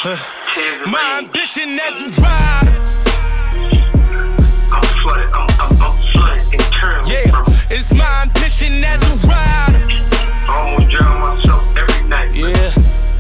My ambition as a rider. I'm flooded, I'm flooded internally. Yeah, it's my ambition as a rider. I almost drown myself every night. Yeah,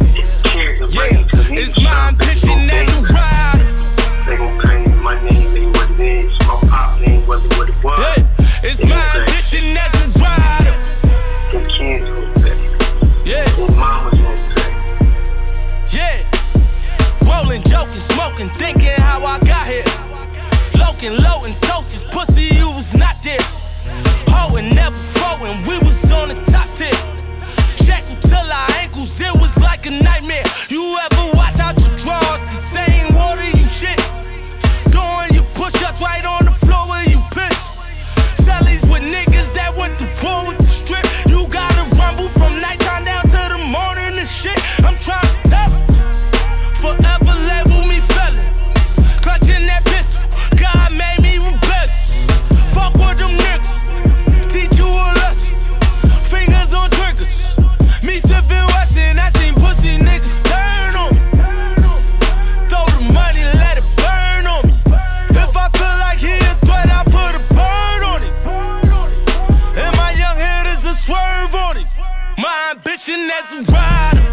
yeah, it's my ambition as a rider. They gon' claim my name ain't what it is. My pop name wasn't what it was. Yeah, it's my ambition as a rider. Them kids gon' say. Yeah, Them mamas gon' say. yeah. Rolling, joking, smoking, thinking how I got here. Loking, loading, toasters, pussy, you was not there. Hoeing, never flowing, we was on the top tier. Shackled till our ankles, it was like a nightmare. You ever watch out your drawers, the same water you shit. Doing your push-ups right on the floor where you piss. Sellies with niggas that went to war with the strip. You gotta rumble from nighttime down to the morning and shit. I'm trying to tell her, forever label me felon. Clutching that pistol, God made me rebellious. Fuck with them niggas, teach you a lesson. Fingers on triggers, me sippin' Westin'. I seen pussy niggas turn on me. Throw the money, let it burn on me. If I feel like he a threat, I put a bird on him. And my young hitters a swerve on him. My ambition as a rider.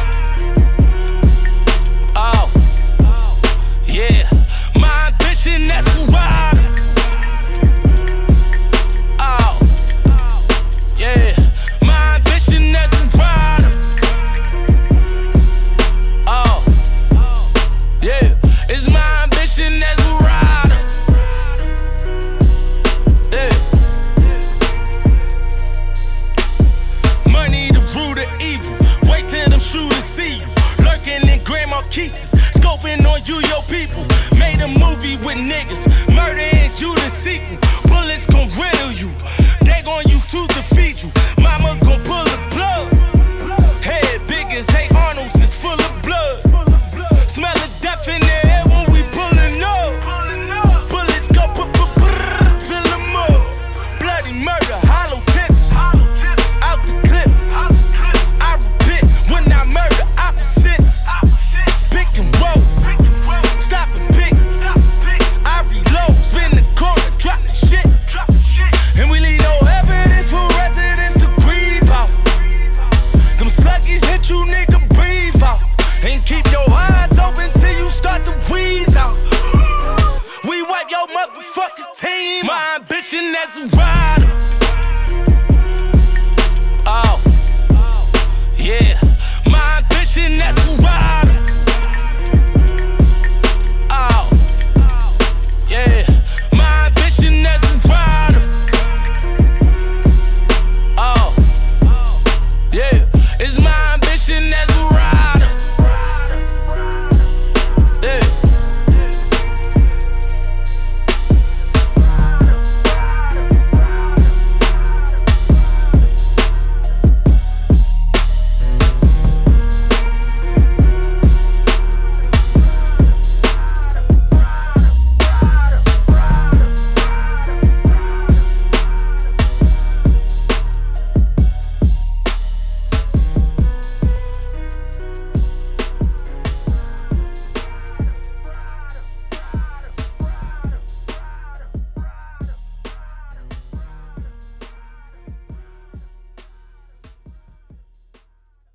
Oh, yeah. My ambition as a rider. Oh, yeah. My ambition as a rider. Oh, yeah. It's my ambition as a rider. Yeah. Money the root of evil. Wait till them shooters see you. Lurking in Grand Marquises, scoping on you, your people. Made a movie with niggas, murder and Judas sequel. Bullets gon' riddle you, they gon' use tools to feed you. Mama gon' pull the plug. Head big as hey Arnold